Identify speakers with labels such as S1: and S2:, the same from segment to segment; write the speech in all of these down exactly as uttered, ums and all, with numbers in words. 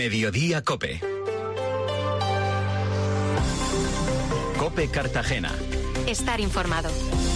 S1: Mediodía COPE. COPE Cartagena.
S2: Estar informado.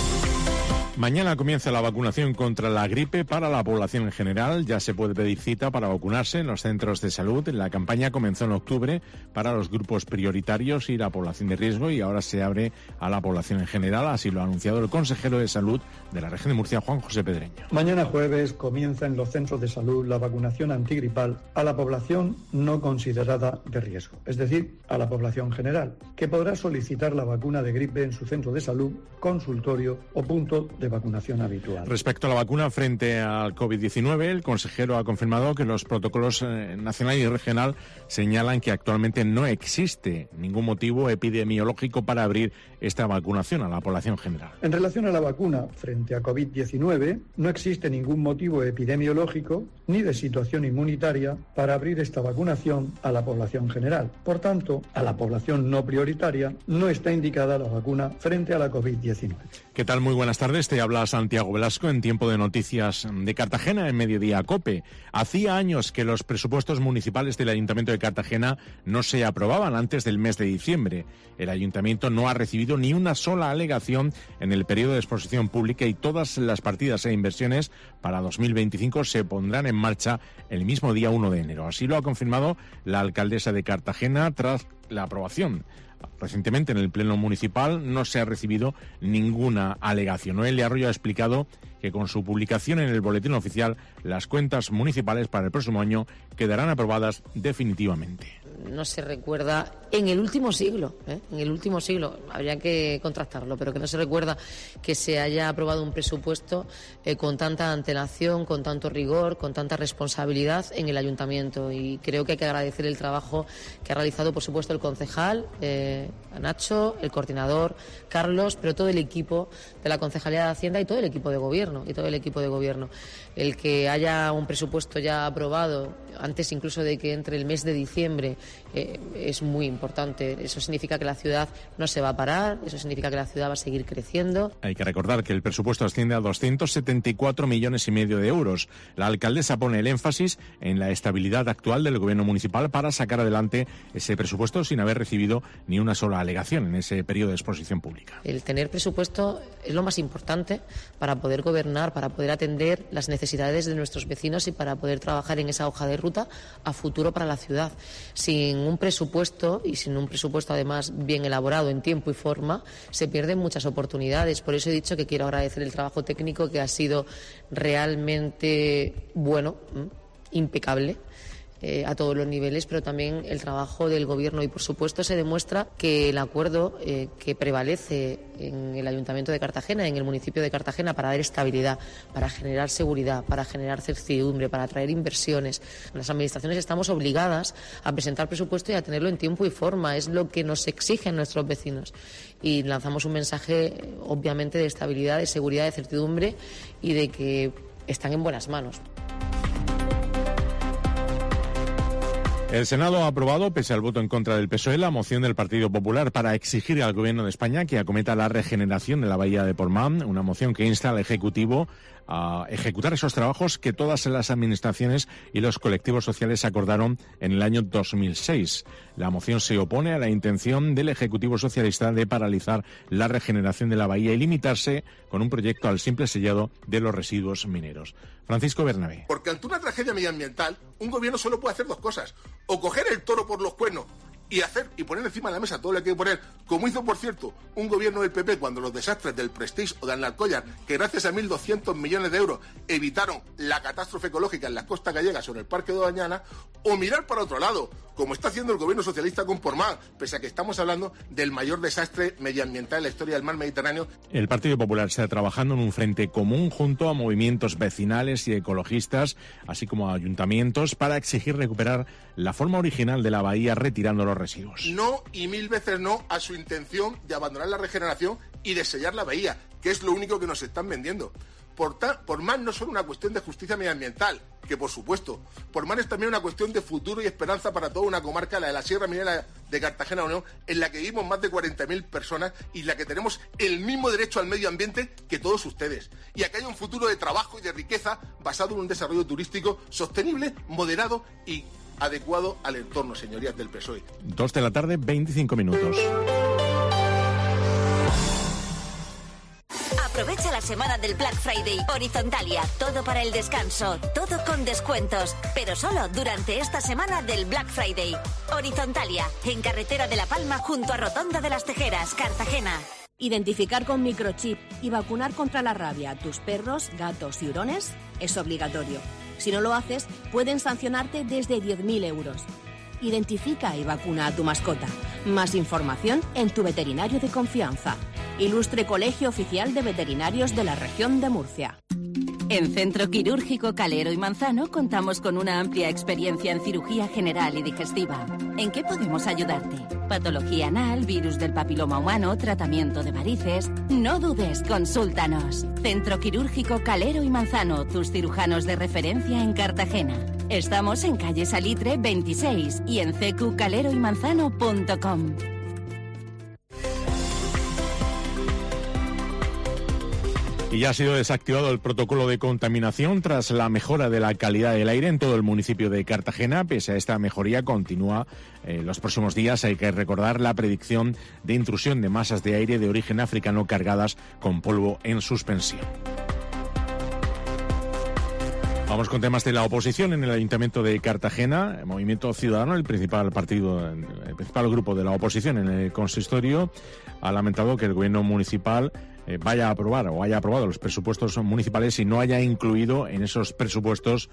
S3: Mañana comienza la vacunación contra la gripe para la población en general. Ya se puede pedir cita para vacunarse en los centros de salud. La campaña comenzó en octubre para los grupos prioritarios y la población de riesgo y ahora se abre a la población en general. Así lo ha anunciado el consejero de Salud de la región de Murcia, Juan José Pedreño.
S4: Mañana jueves comienza en los centros de salud la vacunación antigripal a la población no considerada de riesgo, es decir, a la población general, que podrá solicitar la vacuna de gripe en su centro de salud, consultorio o punto de vacunación habitual.
S3: Respecto a la vacuna frente al COVID diecinueve, el consejero ha confirmado que los protocolos eh, nacional y regional señalan que actualmente no existe ningún motivo epidemiológico para abrir esta vacunación a la población general.
S4: En relación a la vacuna frente a COVID diecinueve, no existe ningún motivo epidemiológico ni de situación inmunitaria para abrir esta vacunación a la población general. Por tanto, a la población no prioritaria no está indicada la vacuna frente a la COVID diecinueve.
S3: ¿Qué tal? Muy buenas tardes. Te habla Santiago Velasco en Tiempo de Noticias de Cartagena en Mediodía COPE. Hacía años que los presupuestos municipales del Ayuntamiento de Cartagena no se aprobaban antes del mes de diciembre. El Ayuntamiento no ha recibido ni una sola alegación en el periodo de exposición pública y todas las partidas e inversiones para dos mil veinticinco se pondrán en marcha el mismo día uno de enero. Así lo ha confirmado la alcaldesa de Cartagena tras la aprobación. Recientemente en el Pleno Municipal no se ha recibido ninguna alegación. Noelia Arroyo ha explicado que con su publicación en el Boletín Oficial las cuentas municipales para el próximo año quedarán aprobadas definitivamente.
S5: No se recuerda en el último siglo, ¿eh? en el último siglo, habría que contrastarlo, pero que no se recuerda que se haya aprobado un presupuesto eh, con tanta antelación, con tanto rigor, con tanta responsabilidad en el ayuntamiento. Y creo que hay que agradecer el trabajo que ha realizado, por supuesto, el concejal, eh, Nacho, el coordinador, Carlos, pero todo el equipo de la Concejalía de Hacienda y todo el equipo de gobierno, y todo el equipo de gobierno. El que haya un presupuesto ya aprobado, antes incluso de que entre el mes de diciembre, eh, es muy importante. Eso significa que la ciudad no se va a parar, eso significa que la ciudad va a seguir creciendo.
S3: Hay que recordar que el presupuesto asciende a doscientos setenta y cuatro millones y medio de euros. La alcaldesa pone el énfasis en la estabilidad actual del gobierno municipal para sacar adelante ese presupuesto sin haber recibido ni una sola alegación en ese periodo de exposición pública.
S5: El tener presupuesto es lo más importante para poder gobernar, para poder atender las necesidades de nuestros vecinos y para poder trabajar en esa hoja de ruta a futuro para la ciudad. Sin un presupuesto y sin un presupuesto además bien elaborado en tiempo y forma, se pierden muchas oportunidades. Por eso he dicho que quiero agradecer el trabajo técnico que ha sido realmente bueno, impecable. Eh, a todos los niveles, pero también el trabajo del Gobierno y, por supuesto, se demuestra que el acuerdo eh, que prevalece en el Ayuntamiento de Cartagena, en el municipio de Cartagena, para dar estabilidad, para generar seguridad, para generar certidumbre, para atraer inversiones. Las administraciones estamos obligadas a presentar presupuesto y a tenerlo en tiempo y forma. Es lo que nos exigen nuestros vecinos. Y lanzamos un mensaje, obviamente, de estabilidad, de seguridad, de certidumbre y de que están en buenas manos.
S3: El Senado ha aprobado, pese al voto en contra del P S O E, la moción del Partido Popular para exigir al Gobierno de España que acometa la regeneración de la bahía de Portmán, una moción que insta al Ejecutivo a ejecutar esos trabajos que todas las administraciones y los colectivos sociales acordaron en el año dos mil seis. La moción se opone a la intención del Ejecutivo Socialista de paralizar la regeneración de la bahía y limitarse con un proyecto al simple sellado de los residuos mineros. Francisco Bernabé.
S6: Porque ante una tragedia medioambiental, un gobierno solo puede hacer dos cosas: o coger el toro por los cuernos y hacer y poner encima de la mesa todo lo que hay que poner, como hizo, por cierto, un gobierno del P P cuando los desastres del Prestige o de Alnalcollar, que gracias a mil doscientos millones de euros evitaron la catástrofe ecológica en las costas gallegas sobre el Parque de Doñana, o mirar para otro lado, como está haciendo el gobierno socialista con Portmán, pese a que estamos hablando del mayor desastre medioambiental en la historia del mar Mediterráneo.
S3: El Partido Popular está trabajando en un frente común junto a movimientos vecinales y ecologistas, así como a ayuntamientos, para exigir recuperar la forma original de la bahía retirando los residuos.
S6: No y mil veces no a su intención de abandonar la regeneración y de sellar la bahía, que es lo único que nos están vendiendo. Por, ta, por más no solo una cuestión de justicia medioambiental, que por supuesto, por más es también una cuestión de futuro y esperanza para toda una comarca, la de la Sierra Minera de Cartagena Unión, en la que vivimos más de cuarenta mil personas y en la que tenemos el mismo derecho al medio ambiente que todos ustedes. Y a que haya un futuro de trabajo y de riqueza basado en un desarrollo turístico sostenible, moderado y adecuado al entorno, señorías del P S O E.
S3: Dos de la tarde, veinticinco minutos.
S2: Aprovecha la semana del Black Friday. Horizontalia, todo para el descanso, todo con descuentos, pero solo durante esta semana del Black Friday. Horizontalia, en Carretera de La Palma junto a Rotonda de las Tejeras, Cartagena.
S7: Identificar con microchip y vacunar contra la rabia a tus perros, gatos y hurones es obligatorio. Si no lo haces, pueden sancionarte desde diez mil euros. Identifica y vacuna a tu mascota. Más información en tu veterinario de confianza. Ilustre Colegio Oficial de Veterinarios de la Región de Murcia.
S2: En Centro Quirúrgico Calero y Manzano contamos con una amplia experiencia en cirugía general y digestiva. ¿En qué podemos ayudarte? Patología anal, virus del papiloma humano, tratamiento de varices. No dudes, consúltanos. Centro Quirúrgico Calero y Manzano, tus cirujanos de referencia en Cartagena. Estamos en calle Salitre veintiséis y en c q calero y manzano punto com.
S3: Y ya ha sido desactivado el protocolo de contaminación tras la mejora de la calidad del aire en todo el municipio de Cartagena. Pese a esta mejoría, continúa en eh, los próximos días. Hay que recordar la predicción de intrusión de masas de aire de origen africano cargadas con polvo en suspensión. Vamos con temas de la oposición en el Ayuntamiento de Cartagena. El Movimiento Ciudadano, el principal partido, el principal grupo de la oposición en el consistorio, ha lamentado que el gobierno municipal eh, vaya a aprobar o haya aprobado los presupuestos municipales y no haya incluido en esos presupuestos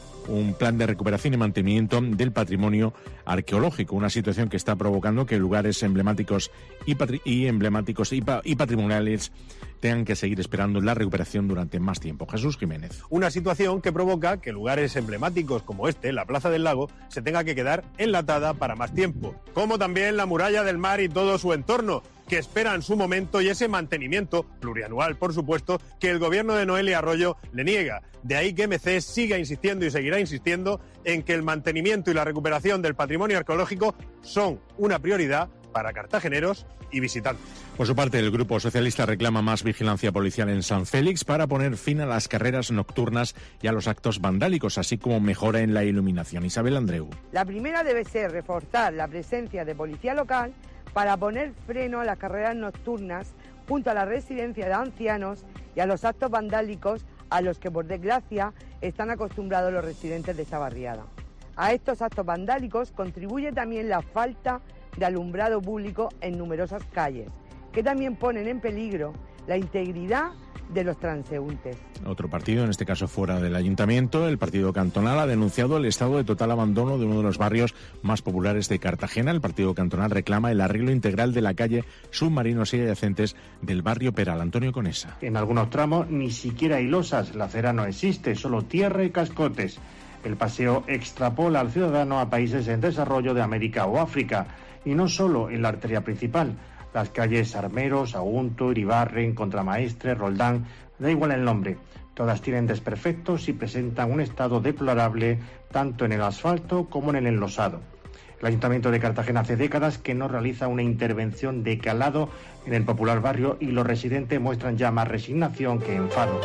S3: un plan de recuperación y mantenimiento del patrimonio arqueológico, una situación que está provocando que lugares emblemáticos y, patri- y emblemáticos y, pa- y patrimoniales tengan que seguir esperando la recuperación durante más tiempo. Jesús Jiménez.
S8: Una situación que provoca que lugares emblemáticos como este, la Plaza del Lago, se tenga que quedar enlatada para más tiempo. Como también la Muralla del Mar y todo su entorno, que esperan su momento y ese mantenimiento, plurianual por supuesto, que el gobierno de Noelia Arroyo le niega. De ahí que M C siga insistiendo y seguirá insistiendo en que el mantenimiento y la recuperación del patrimonio arqueológico son una prioridad para cartageneros y visitantes.
S3: Por su parte, el Grupo Socialista reclama más vigilancia policial en San Félix para poner fin a las carreras nocturnas y a los actos vandálicos, así como mejora en la iluminación. Isabel Andreu.
S9: La primera debe ser reforzar la presencia de policía local para poner freno a las carreras nocturnas junto a la residencia de ancianos y a los actos vandálicos a los que, por desgracia, están acostumbrados los residentes de esta barriada. A estos actos vandálicos contribuye también la falta de alumbrado público en numerosas calles, que también ponen en peligro la integridad de los transeúntes.
S3: Otro partido, en este caso fuera del ayuntamiento, el partido cantonal, ha denunciado el estado de total abandono de uno de los barrios más populares de Cartagena. El partido cantonal reclama el arreglo integral de la calle Submarinos y adyacentes del barrio Peral. Antonio Conesa.
S10: En algunos tramos ni siquiera hay losas, la acera no existe, solo tierra y cascotes. El paseo extrapola al ciudadano a países en desarrollo de América o África, y no solo en la arteria principal. Las calles Armeros, Sagunto, Iribarren, Contramaestre, Roldán, da igual el nombre. Todas tienen desperfectos y presentan un estado deplorable tanto en el asfalto como en el enlosado. El Ayuntamiento de Cartagena hace décadas que no realiza una intervención de calado en el popular barrio y los residentes muestran ya más resignación que enfado.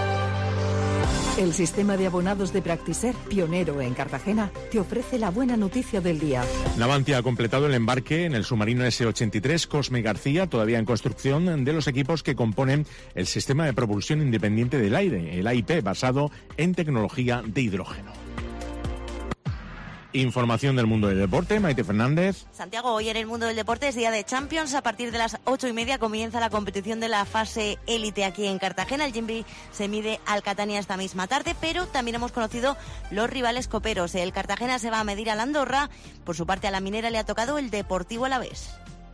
S11: El sistema de abonados de Practiser, pionero en Cartagena, te ofrece la buena noticia del día.
S3: Navantia ha completado el embarque en el submarino ese ochenta y tres Cosme García, todavía en construcción, de los equipos que componen el sistema de propulsión independiente del aire, el A I P, basado en tecnología de hidrógeno. Información del mundo del deporte, Maite Fernández.
S12: Santiago, hoy en el mundo del deporte es día de Champions. A partir de las ocho y media comienza la competición de la fase élite aquí en Cartagena. El Gimbi se mide al Catania esta misma tarde, pero también hemos conocido los rivales coperos. El Cartagena se va a medir al Andorra. Por su parte, a la Minera le ha tocado el Deportivo Alavés.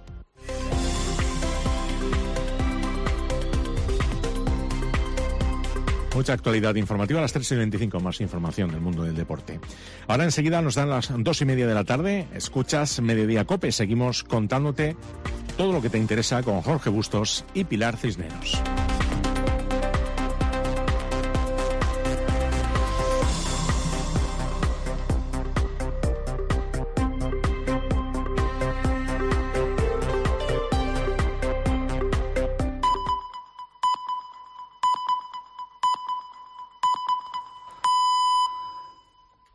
S3: Mucha actualidad informativa a las tres y veinticinco, más información del mundo del deporte. Ahora enseguida nos dan las dos y media de la tarde, escuchas Mediodía COPE, seguimos contándote todo lo que te interesa con Jorge Bustos y Pilar Cisneros.